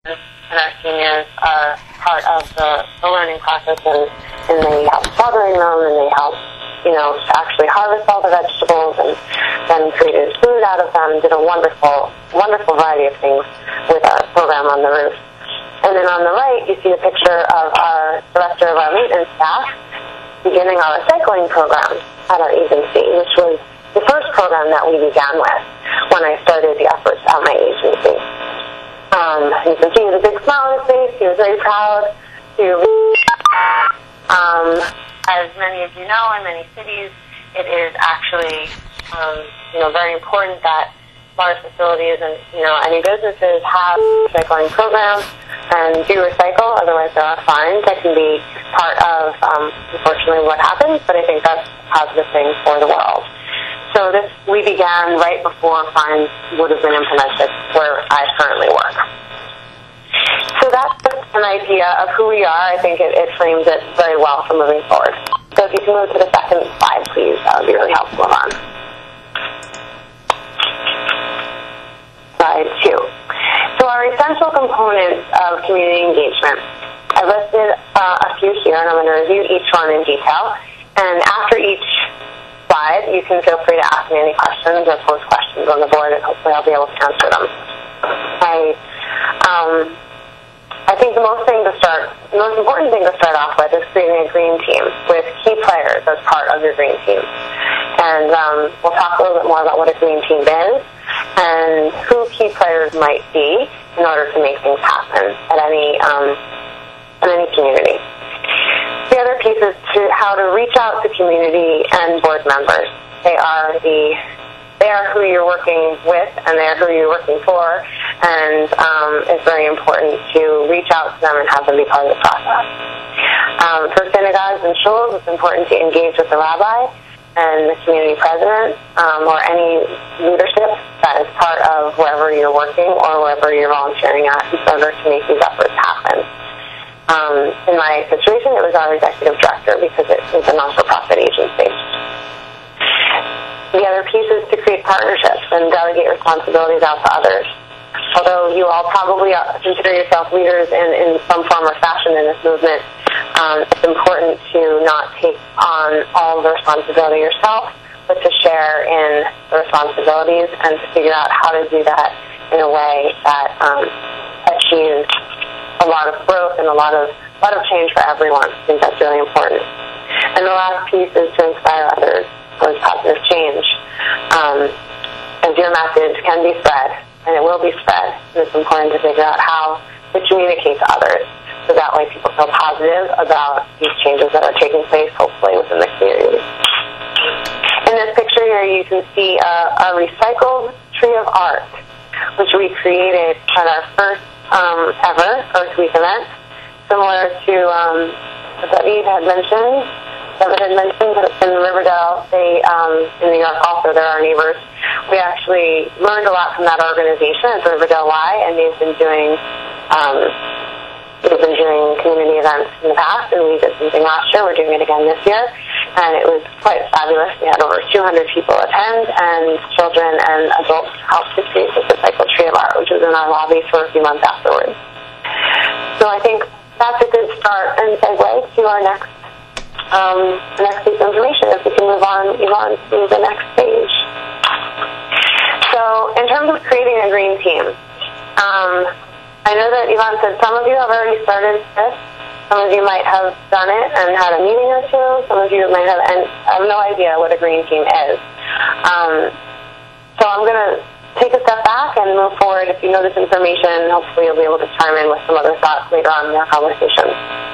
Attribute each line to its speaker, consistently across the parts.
Speaker 1: and our seniors are part of the learning process, and they help watering them, and they help, to actually harvest all the vegetables, and then created food out of them, did a wonderful variety of things with our program on the roof. And then on the right, you see a picture of the director of our maintenance staff beginning our recycling program at our agency, which was the first program that we began with when I started the efforts at my agency. You can see the big smile on his face. He was very proud to. As many of you know, in many cities, it is actually, very important that large facilities and, any businesses have recycling programs and do recycle. Otherwise, there are fines that can be part of, unfortunately, what happens. But I think that's a positive thing for the world. So we began right before fines would have been implemented where I currently work. So that's an idea of who we are. I think it frames it very well for moving forward. So if you can move to the second slide, please, that would be really helpful, Yvonne. Slide 2. So our essential components of community engagement. I listed a few here, and I'm going to review each one in detail. And after each slide, you can feel free to ask me any questions or post questions on the board, and hopefully I'll be able to answer them. I think the most important thing to start off with is creating a green team with key players as part of your green team. And we'll talk a little bit more about what a green team is and who key players might be in order to make things happen at any community. The other piece is how to reach out to community and board members. They are who you're working with, and they are who you're working for, and it's very important to reach out to them and have them be part of the process. For synagogues and shuls, it's important to engage with the rabbi and the community president or any leadership that is part of wherever you're working or wherever you're volunteering at in order to make these efforts happen. In my situation, it was our executive director because it was a non-for-profit agency. The other piece is to create partnerships and delegate responsibilities out to others. Although you all probably consider yourself leaders in some form or fashion in this movement, it's important to not take on all the responsibility yourself, but to share in the responsibilities and to figure out how to do that in a way that achieves a lot of growth and a lot of change for everyone. I think that's really important. And the last piece is to inspire others towards positive change. As your message can be spread, and it will be spread, and it's important to figure out how to communicate to others so that way people feel positive about these changes that are taking place, hopefully, within the community. In this picture here, you can see a recycled tree of art, which we created at our first ever Earth Week event, similar to what David had mentioned. But in Riverdale, in New York also, they're our neighbors. We actually learned a lot from that organization. It's Riverdale Y, and they've been doing community events in the past, and we did something last year. We're doing it again this year, and it was quite fabulous. We had over 200 people attend, and children and adults helped to create this recycled tree of art, which was in our lobby for a few months afterwards. So I think that's a good start and segue to our next piece of information. If we can move on, Yvonne, to the next page. So in terms of creating a green team, I know that Yvonne said some of you have already started this. Some of you might have done it and had a meeting or two. Some of you might have, and I have no idea what a green team is. So I'm going to take a step back and move forward. If you know this information, hopefully you'll be able to chime in with some other thoughts later on in our conversation.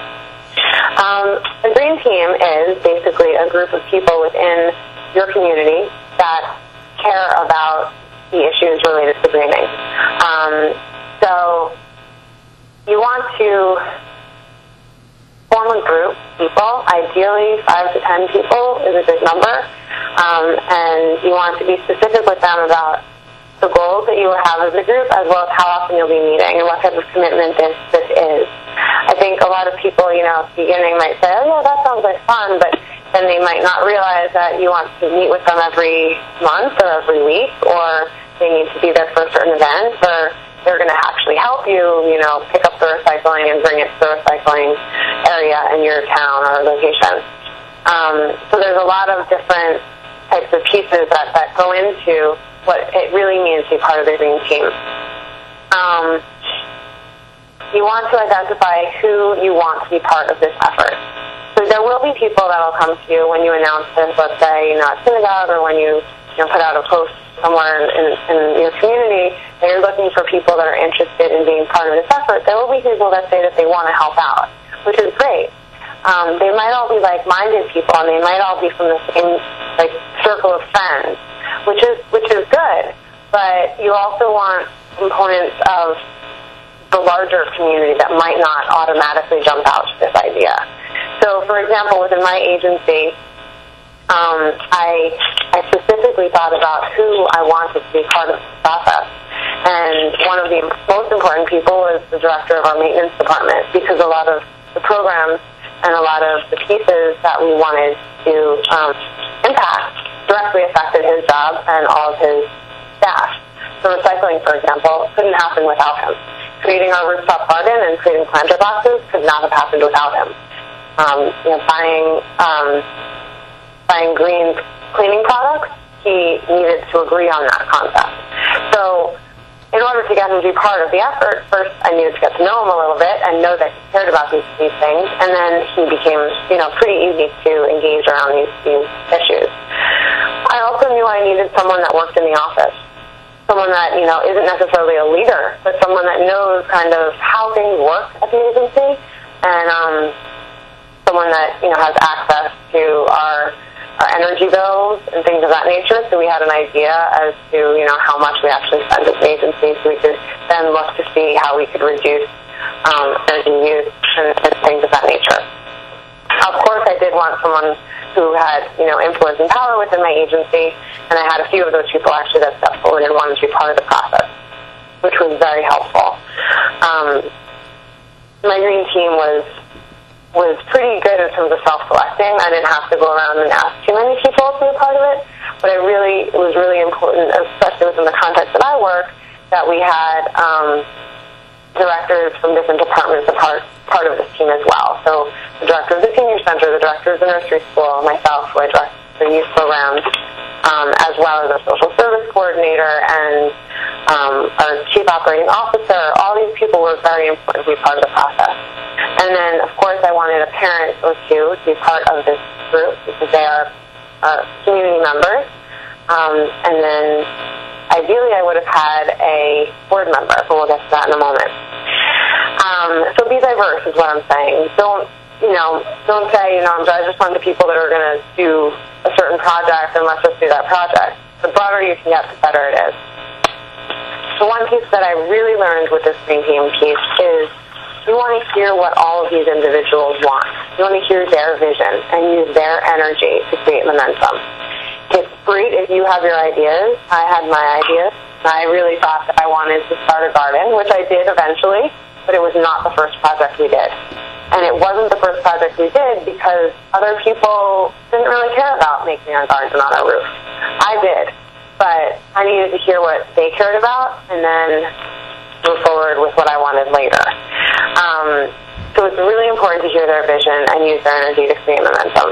Speaker 1: A green team is basically a group of people within your community that care about the issues related to greening. So you want to form a group of people, ideally 5 to 10 people is a good number, and you want to be specific with them about the goals that you will have as a group, as well as how often you'll be meeting and what type of commitment this is. I think a lot of people, at the beginning might say, oh, yeah, that sounds like fun, but then they might not realize that you want to meet with them every month or every week, or they need to be there for a certain event, or they're going to actually help you, pick up the recycling and bring it to the recycling area in your town or location. So there's a lot of different types of pieces that go into what it really means to be part of the green team. You want to identify who you want to be part of this effort. So there will be people that will come to you when you announce this, let's say, at synagogue, or when you put out a post somewhere in your community, and you're looking for people that are interested in being part of this effort. There will be people that say that they want to help out, which is great. They might all be like-minded people, and they might all be from the same circle of friends, which is good. But you also want components of the larger community that might not automatically jump out to this idea. So, for example, within my agency, I specifically thought about who I wanted to be part of the process. And one of the most important people was the director of our maintenance department, because a lot of the programs and a lot of the pieces that we wanted to impact directly affected his job and all of his staff. So recycling, for example, couldn't happen without him. Creating our rooftop garden and creating planter boxes could not have happened without him. Buying green cleaning products, he needed to agree on that concept. So in order to get him to be part of the effort, first I needed to get to know him a little bit and know that he cared about these things, and then he became, pretty easy to engage around these issues. I also knew I needed someone that worked in the office, someone that, isn't necessarily a leader, but someone that knows kind of how things work at the agency, and someone that, has access to our energy bills and things of that nature, so we had an idea as to, how much we actually spend as an agency, so we could then look to see how we could reduce energy use and things of that nature. Of course, I did want someone who had, influence and power within my agency, and I had a few of those people actually that stepped forward and wanted to be part of the process, which was very helpful. My green team was pretty good in terms of self-selecting. I didn't have to go around and ask too many people to be a part of it, but it was really important, especially within the context that I work, that we had directors from different departments a part of this team as well. So the director of the senior center, the director of the nursery school, myself, who I direct the youth programs, as well as our social service coordinator and our chief operating officer. All these people were very important to be part of the process. And then, of course, I wanted a parent or two to be part of this group because they are community members. And then, ideally, I would have had a board member, but we'll get to that in a moment. So be diverse is what I'm saying. Don't say, I just want the people that are going to do a certain project and let's just do that project. The broader you can get, the better it is. So one piece that I really learned with this green team piece is you want to hear what all of these individuals want. You want to hear their vision and use their energy to create momentum. It's great if you have your ideas. I had my ideas. I really thought that I wanted to start a garden, which I did eventually, but it was not the first project we did. And it wasn't the first project we did because other people didn't really care about making a garden on our roof. I did, but I needed to hear what they cared about and then move forward with what I wanted later. So it's really important to hear their vision and use their energy to create momentum.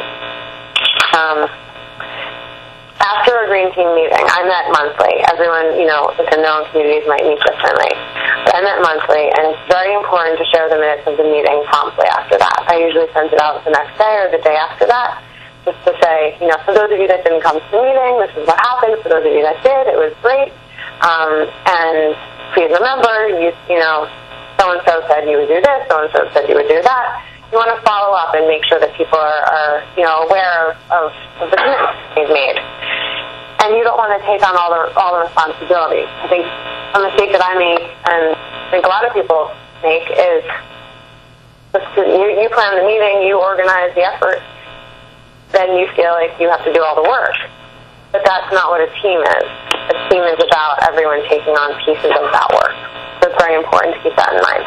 Speaker 1: After a green team meeting, I met monthly. Everyone, within their own communities might meet differently. But I met monthly, and it's very important to share the minutes of the meeting promptly after that. I usually send it out the next day or the day after that, just to say, for those of you that didn't come to the meeting, this is what happened. For those of you that did, it was great. And please remember, so-and-so said you would do this, so-and-so said you would do that. You want to follow up and make sure that people are aware of the commitments they've made. And you don't want to take on all the responsibility. I think a mistake that I make, and I think a lot of people make, is you plan the meeting, you organize the effort, then you feel like you have to do all the work. But that's not what a team is. A team is about everyone taking on pieces of that work. So it's very important to keep that in mind.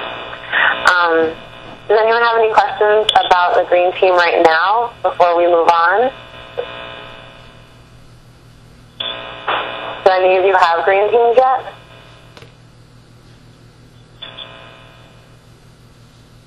Speaker 1: Does anyone have any questions about the green team right now before we move on? Do any of you have green teams yet?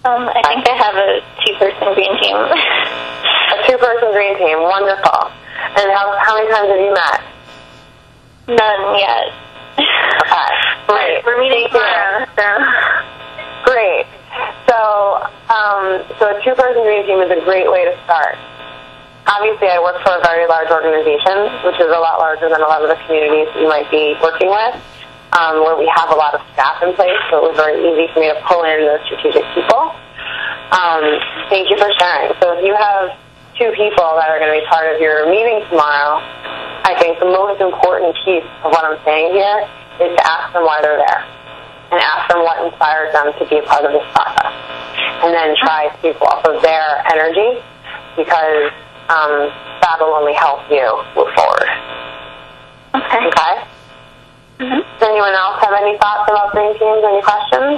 Speaker 2: I think I have a 2-person green team.
Speaker 1: A 2-person green team, wonderful. And how many times have you met?
Speaker 2: None yet.
Speaker 1: Okay, great.
Speaker 2: We're meeting tomorrow, so.
Speaker 1: Great. So a 2-person green team is a great way to start. Obviously, I work for a very large organization, which is a lot larger than a lot of the communities you might be working with, where we have a lot of staff in place, so it was very easy for me to pull in those strategic people. Thank you for sharing. So if you have 2 people that are going to be part of your meeting tomorrow, I think the most important piece of what I'm saying here is to ask them why they're there and ask them what inspires them to be a part of this process. And then try to go off of their energy, because that will only help you move forward.
Speaker 2: Okay.
Speaker 1: Okay? Mm-hmm. Does anyone else have any thoughts about green teams? Any questions?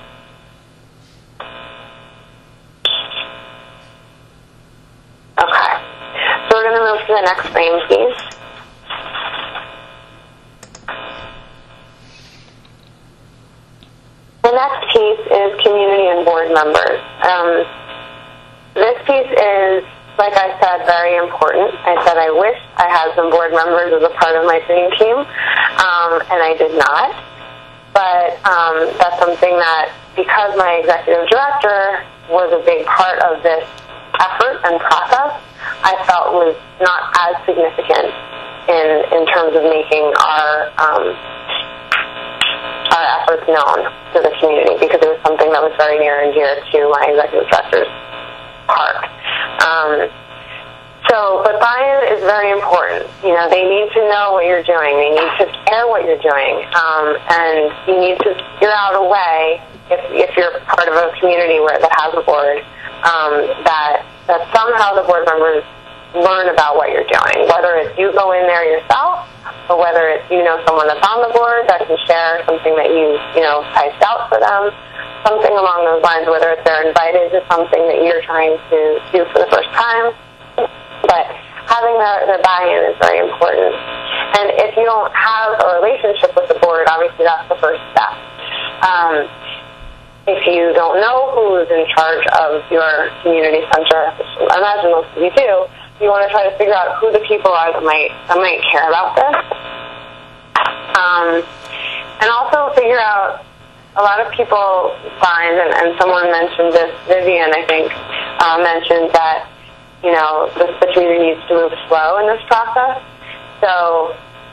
Speaker 1: Okay. So we're going to move to the next frame, please. The next piece is community and board members. This piece is, like I said, very important. I said I wish I had some board members as a part of my dream team, and I did not. But that's something that, because my executive director was a big part of this effort and process, I felt was not as significant in terms of making our efforts known to the community, because it was something that was very near and dear to my executive director's heart. But buy-in is very important. You know, they need to know what you're doing. They need to care what you're doing. And you need to figure out a way, if you're part of a community that has a board, that somehow the board members learn about what you're doing, whether it's you go in there yourself, or whether it's someone that's on the board that can share something that you typed out for them, something along those lines, whether it's they're invited to something that you're trying to do for the first time. But having their buy-in is very important. And if you don't have a relationship with the board, obviously that's the first step. If you don't know who is in charge of your community center, which I imagine most of you do, you want to try to figure out who the people are that might care about this. And also figure out, a lot of people find, and someone mentioned this, Vivian, I think, mentioned that, the community needs to move slow in this process. So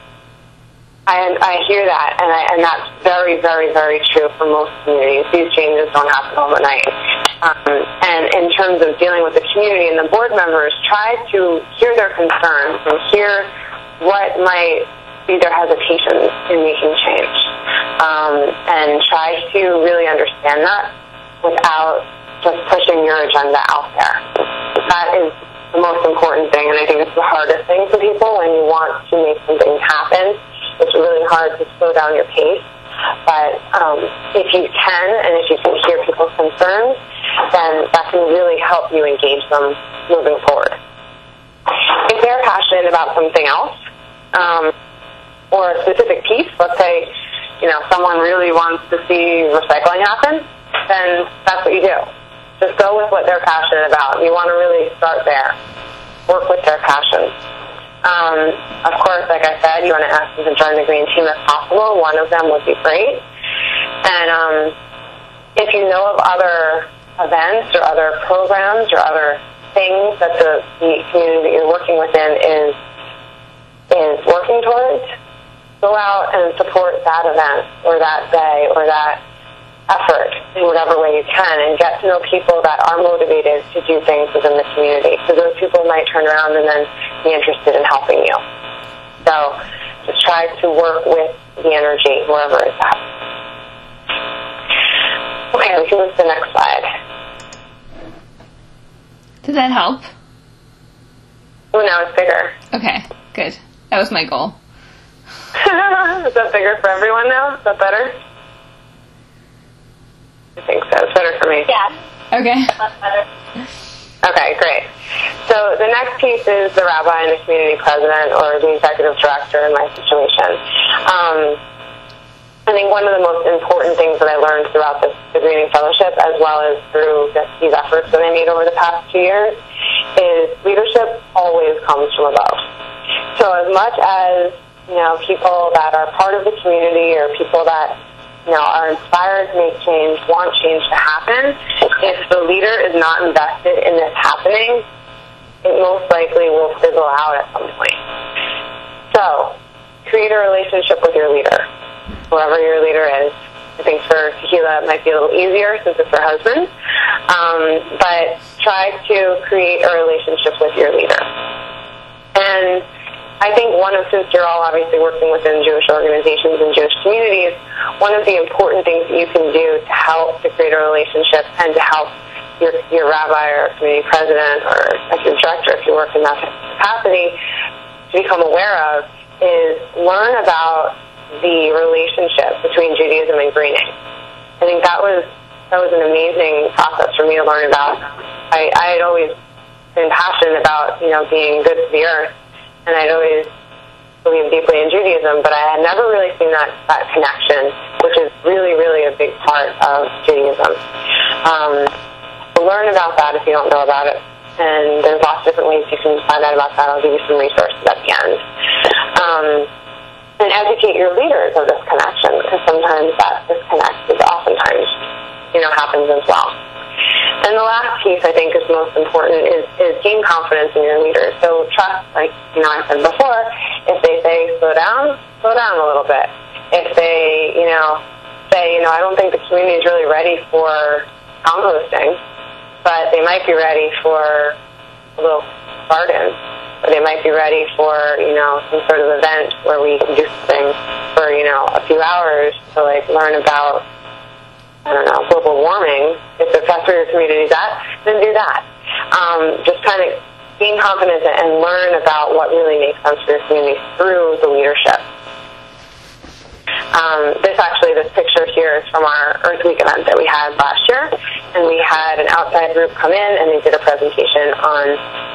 Speaker 1: I hear that, and that's very, very, very true for most communities. These changes don't happen overnight. And in terms of dealing with the community and the board members, try to hear their concerns and hear what might be their hesitations in making change. And try to really understand that without just pushing your agenda out there. That is the most important thing, and I think it's the hardest thing for people when you want to make something happen. It's really hard to slow down your pace. But if you can, and if you can hear people's concerns, then that can really help you engage them moving forward. If they're passionate about something else, or a specific piece, let's say, someone really wants to see recycling happen, then that's what you do. Just go with what they're passionate about. You want to really start there. Work with their passion. Of course, like I said, you want to ask them to join the green team if possible. One of them would be great. And if you know of other events or other programs or other things that the community that you're working within is working towards, go out and support that event or that day or that effort in whatever way you can, and get to know people that are motivated to do things within the community. So those people might turn around and then be interested in helping you. So just try to work with the energy wherever it's at. Okay, we can move to the next slide.
Speaker 3: Does that help?
Speaker 1: Oh, now it's bigger.
Speaker 3: Okay, good. That was my goal.
Speaker 1: Is that bigger for everyone now? Is that better? I think so. It's better for me.
Speaker 2: Yeah.
Speaker 3: Okay.
Speaker 2: That's better.
Speaker 1: Okay, great. So the next piece is the rabbi and the community president, or the executive director in my situation. I think one of the most important things that I learned throughout the Greening Fellowship, as well as through these efforts that I made over the past 2 years, is leadership always comes from above. So as much as, people that are part of the community or people that, are inspired to make change, want change to happen, if the leader is not invested in this happening, it most likely will fizzle out at some point. So, create a relationship with your leader, whoever your leader is. I think for Tequila it might be a little easier since it's her husband, but try to create a relationship with your leader. And I think since you're all obviously working within Jewish organizations and Jewish communities, one of the important things that you can do to help to create a relationship and to help your rabbi or community president or executive director, if you work in that capacity, to become aware of is learn about the relationship between Judaism and greening. I think that was an amazing process for me to learn about. I had always been passionate about, being good to the earth, and I'd always believed deeply in Judaism, but I had never really seen that connection, which is really, really a big part of Judaism. Learn about that if you don't know about it. And there's lots of different ways you can find out about that. I'll give you some resources at the end. And educate your leaders of this connection, because sometimes that disconnect is oftentimes, happens as well. And the last piece I think is most important is gain confidence in your leaders. So trust, like, I said before, if they say slow down a little bit. If they, say, I don't think the community is really ready for composting, but they might be ready for a little garden. Or they might be ready for, some sort of event where we can do something for, a few hours to, learn about, global warming. If that's where your community's at, then do that. Just kind of gain confidence and learn about what really makes sense for your community through the leadership. This picture here is from our Earth Week event that we had last year, and we had an outside group come in and they did a presentation on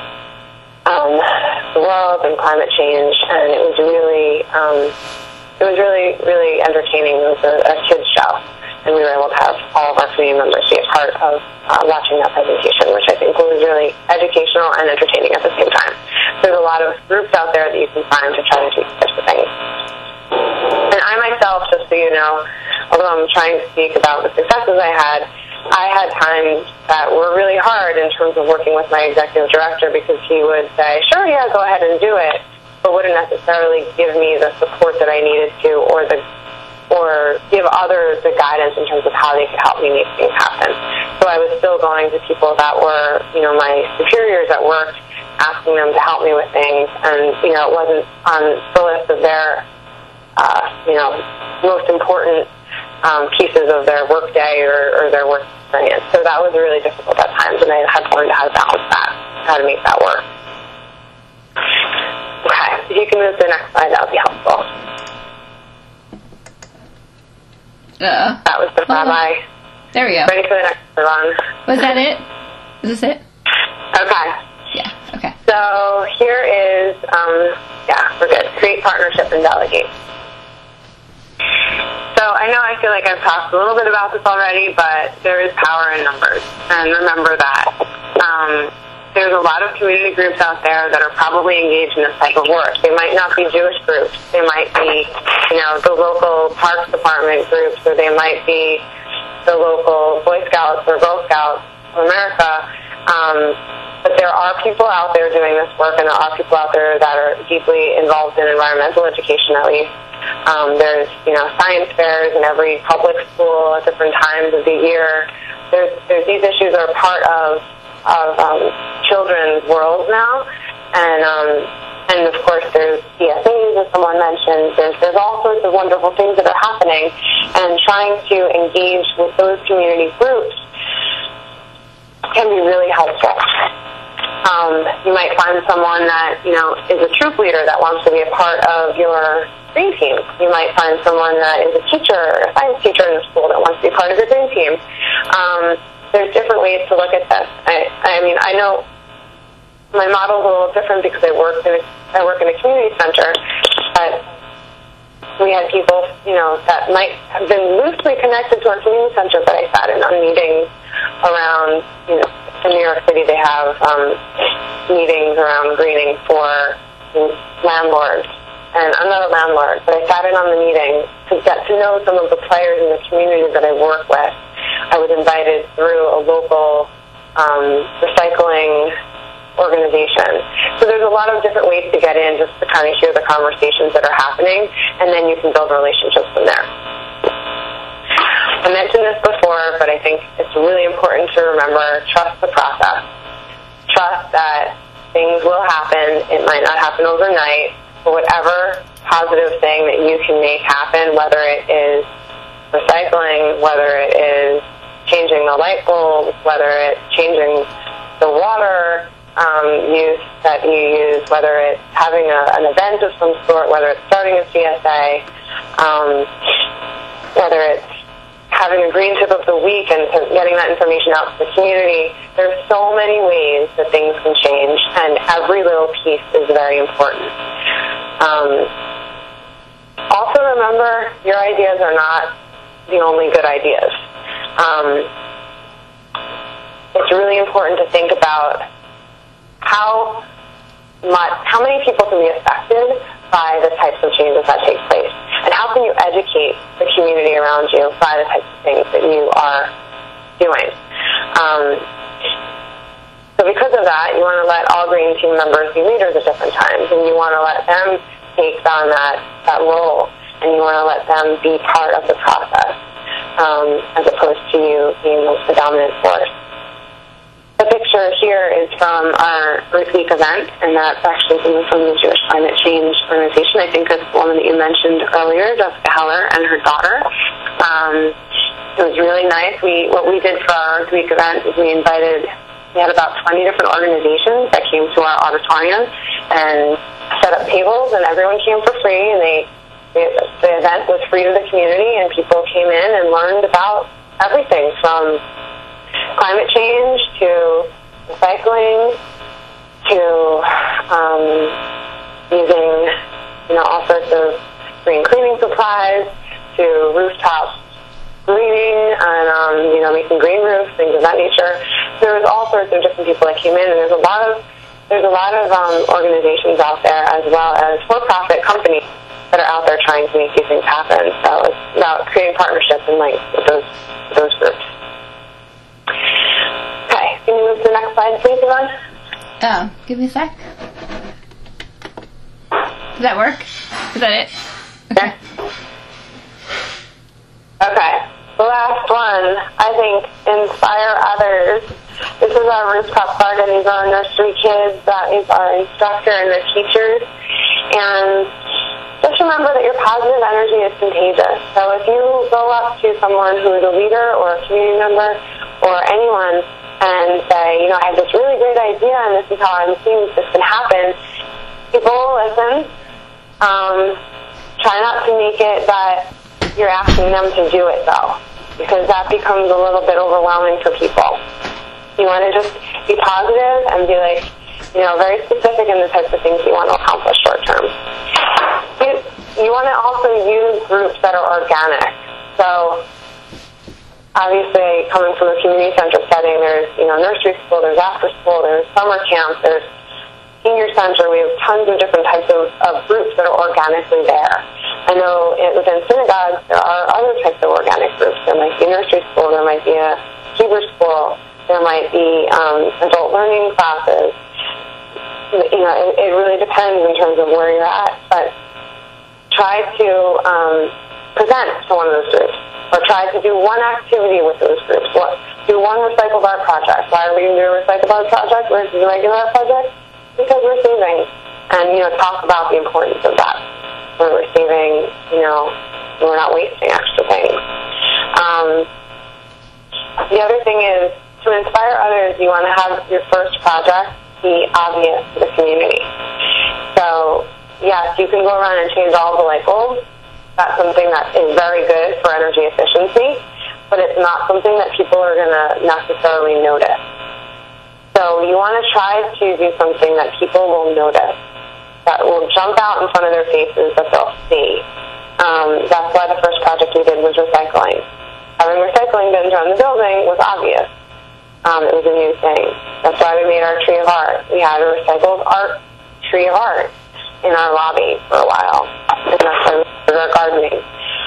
Speaker 1: the world and climate change, and it was really entertaining. It was a kids show, and we were able to have all of our community members be a part of watching that presentation, which I think was really educational and entertaining at the same time. There's a lot of groups out there that you can find to try to teach types of things. And I myself, just so you know, although I'm trying to speak about the successes I had times that were really hard in terms of working with my executive director, because he would say, sure, yeah, go ahead and do it, but wouldn't necessarily give me the support that I needed to, or give others the guidance in terms of how they could help me make things happen. So I was still going to people that were, my superiors at work, asking them to help me with things, and, it wasn't on the list of their most important pieces of their work day or their work experience. So that was really difficult at times, and I had to learn how to balance that, how to make that work. Okay, if you can move to the next slide, that would be helpful. That was the rabbi.
Speaker 3: There we go.
Speaker 1: Ready for the next one?
Speaker 3: Was that it? Is this it?
Speaker 1: Okay.
Speaker 3: Yeah, okay.
Speaker 1: So here is, we're good. Create partnership and delegate. So I know I feel like I've talked a little bit about this already, but there is power in numbers. And remember that. There's a lot of community groups out there that are probably engaged in this type of work. They might not be Jewish groups. They might be, the local Parks Department groups, or they might be the local Boy Scouts or Girl Scouts of America. But there are people out there doing this work, and there are people out there that are deeply involved in environmental education, at least. There's, science fairs in every public school at different times of the year. There's these issues are part of children's worlds now, and of course there's CSAs, as someone mentioned. There's all sorts of wonderful things that are happening, and trying to engage with those community groups can be really helpful. You might find someone that, is a troop leader that wants to be a part of your green team. You might find someone that is a teacher, a science teacher in the school that wants to be part of your green team. There's different ways to look at this. I know my model is a little different because I work in a community center, but We had people, that might have been loosely connected to our community center, but I sat in on meetings around, in New York City they have meetings around greening for landlords. And I'm not a landlord, but I sat in on the meeting to get to know some of the players in the community that I work with. I was invited through a local recycling organization. So there's a lot of different ways to get in just to kind of hear the conversations that are happening, and then you can build relationships from there. I mentioned this before, but I think it's really important to remember, trust the process. Trust that things will happen. It might not happen overnight, but whatever positive thing that you can make happen, whether it is recycling, whether it is changing the light bulbs, whether it's changing the water use that you use, whether it's having an event of some sort, whether it's starting a CSA, whether it's having a green tip of the week and getting that information out to the community. There's so many ways that things can change, and every little piece is very important. Also remember, your ideas are not the only good ideas. It's really important to think about how many people can be affected by the types of changes that take place, and how can you educate the community around you by the types of things that you are doing. So because of that, you want to let all green team members be leaders at different times, and you want to let them take on that role, and you want to let them be part of the process, as opposed to you being the dominant force. The picture here is from our Earth Week event, and that's actually coming from the Jewish Climate Change Organization. I think it's the woman that you mentioned earlier, Jessica Heller, and her daughter. It was really nice. What we did for our Earth Week event is we had about 20 different organizations that came to our auditorium and set up tables, and everyone came for free, and the event was free to the community, and people came in and learned about everything from climate change to recycling to using all sorts of green cleaning supplies to rooftop greening and making green roofs, things of that nature. There was all sorts of different people that came in, and there's a lot of organizations out there, as well as for-profit companies that are out there trying to make these things happen. So it's about creating partnerships and links with those groups. Okay, can you move to the next slide, please, Yvonne?
Speaker 3: Oh, give me a sec. Does that work? Is that it? Okay.
Speaker 1: Okay. The last one, I think, inspire others. This is our rooftop garden. These are our nursery kids. That is our instructor and their teachers. And just remember that your positive energy is contagious. So if you go up to someone who is a leader or a community member or anyone and say, I have this really great idea and this is how I'm seeing this can happen, people will listen. Try not to make it that you're asking them to do it, though, because that becomes a little bit overwhelming for people. You want to just be positive and be very specific in the types of things you want to accomplish short term. You want to also use groups that are organic. So obviously, coming from a community center setting, there's nursery school, there's after school, there's summer camp, there's senior center. We have tons of different types of groups that are organically there. I know within synagogues there are other types of organic groups. There might be a nursery school, there might be a Hebrew school, there might be adult learning classes. It really depends in terms of where you're at, but try to present to one of those groups, or try to do one activity with those groups. Do one recycled art project. Why are we going to do a recycled art project versus a regular art project? Because we're saving, and talk about the importance of that. When we're saving, we're not wasting extra things. The other thing is, to inspire others, you want to have your first project be obvious to the community. So, yes, you can go around and change all the light bulbs. That's something that is very good for energy efficiency, but it's not something that people are going to necessarily notice. So you want to try to do something that people will notice, that will jump out in front of their faces, that they'll see. That's why the first project we did was recycling. Having recycling bins around the building was obvious. It was a new thing. That's why we made our tree of art. We had a recycled art tree of art in our lobby for a while, and that's why we did our gardening.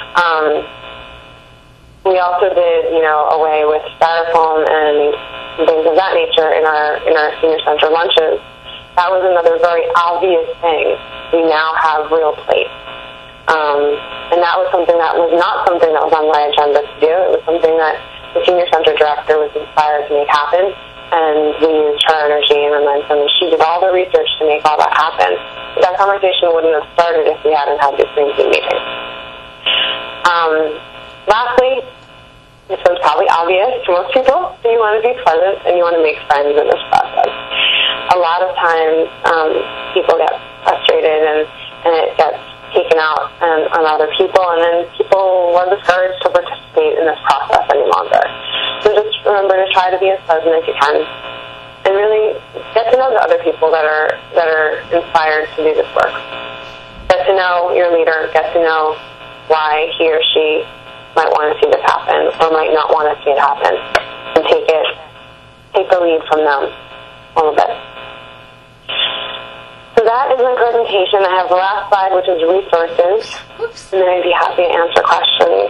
Speaker 1: We also did, away with styrofoam and things of that nature in our senior center lunches. That was another very obvious thing. We now have real plates. And that was something that was not something that was on my agenda to do. It was something that the senior center director was inspired to make happen, and we used her energy and momentum, and she did all the research to make all that happen. But that conversation wouldn't have started if we hadn't had this green team meeting. Lastly, this one's probably obvious to most people, you want to be pleasant and you want to make friends in this process. A lot of times people get frustrated and it gets taken out on other people, and then people are discouraged to participate in this process any longer. So just remember to try to be as pleasant as you can, and really get to know the other people that are inspired to do this work. Get to know your leader. Get to know why he or she might want to see this happen or might not want to see it happen, and take the lead from them a little bit. So that is my presentation. I have the last slide, which is resources. Oops. And then I'd be happy to answer questions.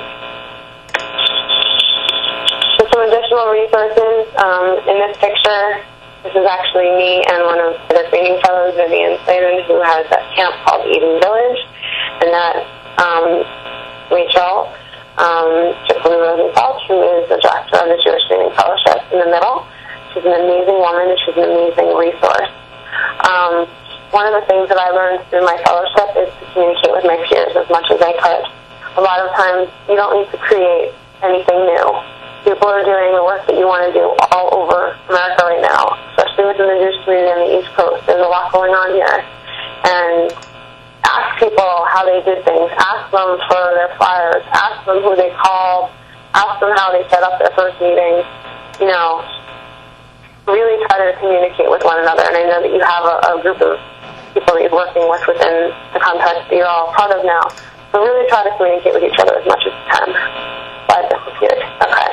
Speaker 1: So some additional resources. In this picture, this is actually me and one of the training fellows, Vivian Slavin, who has a camp called Eden Village. And that's Rachel Chipley Rosenfeld, who is the director of the Jewish Training Fellowship, in the middle. She's an amazing woman, and she's an amazing resource. One of the things that I learned through my fellowship is to communicate with my peers as much as I could. A lot of times, you don't need to create anything new. People are doing the work that you want to do all over America right now, especially within the Jewish community on the East Coast. There's a lot going on here. And ask people how they did things. Ask them for their flyers. Ask them who they called. Ask them how they set up their first meetings. Really try to communicate with one another. And I know that you have a group of people that you're working with within the context that you're all part of now. So really try to communicate with each other as much as you can. Slide disappeared. Okay.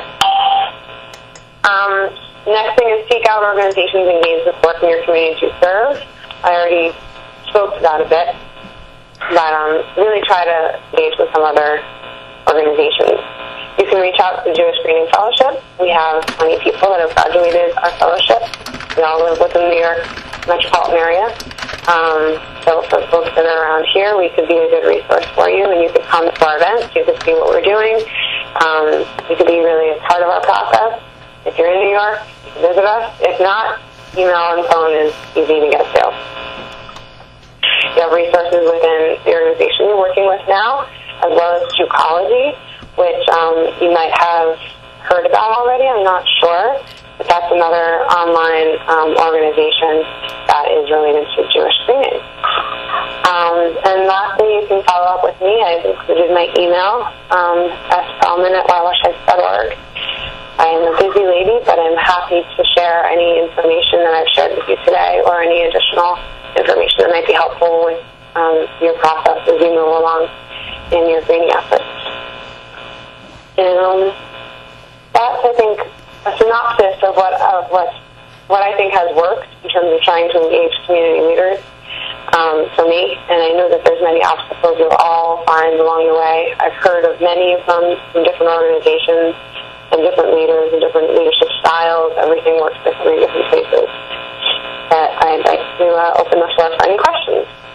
Speaker 1: Next thing is seek out organizations engaged with work in your community to serve. I already spoke to that a bit. But really try to engage with some other organizations. You can reach out to the Jewish Training Fellowship. We have 20 people that have graduated our fellowship. We all live within the New York metropolitan area. So for folks that are around here, we could be a good resource for you, and you could come to our events. You could see what we're doing. You could be really a part of our process. If you're in New York, you can visit us. If not, email and phone is easy to get to. You have resources within the organization you're working with now, as well as Jewcology, which you might have heard about already. I'm not sure. But that's another online organization that is related to Jewish training. And lastly, you can follow up with me. I've included my email, spellman@wildwashlife.org. I am a busy lady, but I'm happy to share any information that I've shared with you today or any additional information that might be helpful with your process as you move along in your greening efforts. And that's, I think, a synopsis of what I think has worked in terms of trying to engage community leaders for me. And I know that there's many obstacles you'll all find along the way. I've heard of many from different organizations and different leaders and different leadership styles. Everything works differently in different places. But I'd like to open the floor for any questions.